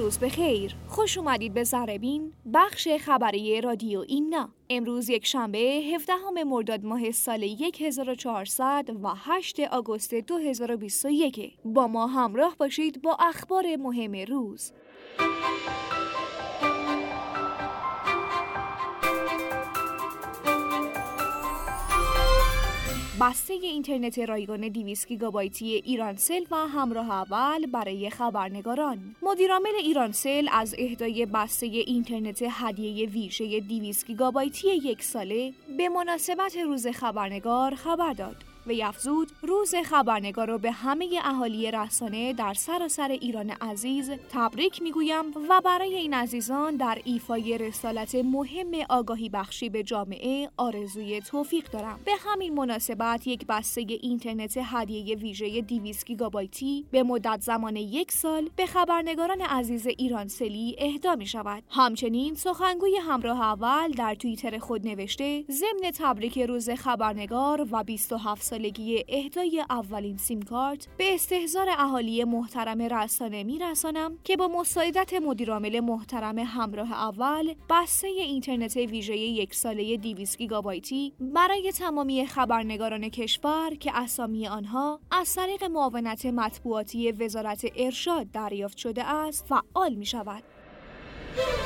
روز بخیر. خوش اومدید به ذره‌بین، بخش خبری رادیو اینا. امروز یک شنبه 17 مرداد ماه سال 1408 آگوست 2021. با ما همراه باشید با اخبار مهم روز. بسته اینترنت رایگان 200 گیگابایتی ایرانسل و همراه اول برای خبرنگاران. مدیرعامل ایرانسل از اهدای بسته اینترنت هدیه ویژه 200 گیگابایتی یک ساله به مناسبت روز خبرنگار خبر داد. وی افزود روز خبرنگار را به همه اهالی رسانه در سراسر ایران عزیز تبریک میگویم و برای این عزیزان در ایفای رسالت مهم آگاهی بخشی به جامعه آرزوی توفیق دارم. به همین مناسبت یک بسته اینترنت هدیه ویژه 200 گیگابایتی به مدت زمان یک سال به خبرنگاران عزیز ایرانسلی اهدا می شود. همچنین سخنگوی همراه اول در توییتر خود نوشته ضمن تبریک روز خبرنگار و 27 سالگی اهدای اولین سیم کارت به استحضار اهالی محترم رسانه میرسانم که با مساعدت مدیرعامل محترم همراه اول بسته اینترنت ویژه یک ساله 200 گیگابایتی برای تمامی خبرنگاران کشور که اسامی آنها از طریق معاونت مطبوعاتی وزارت ارشاد دریافت شده است فعال می شود.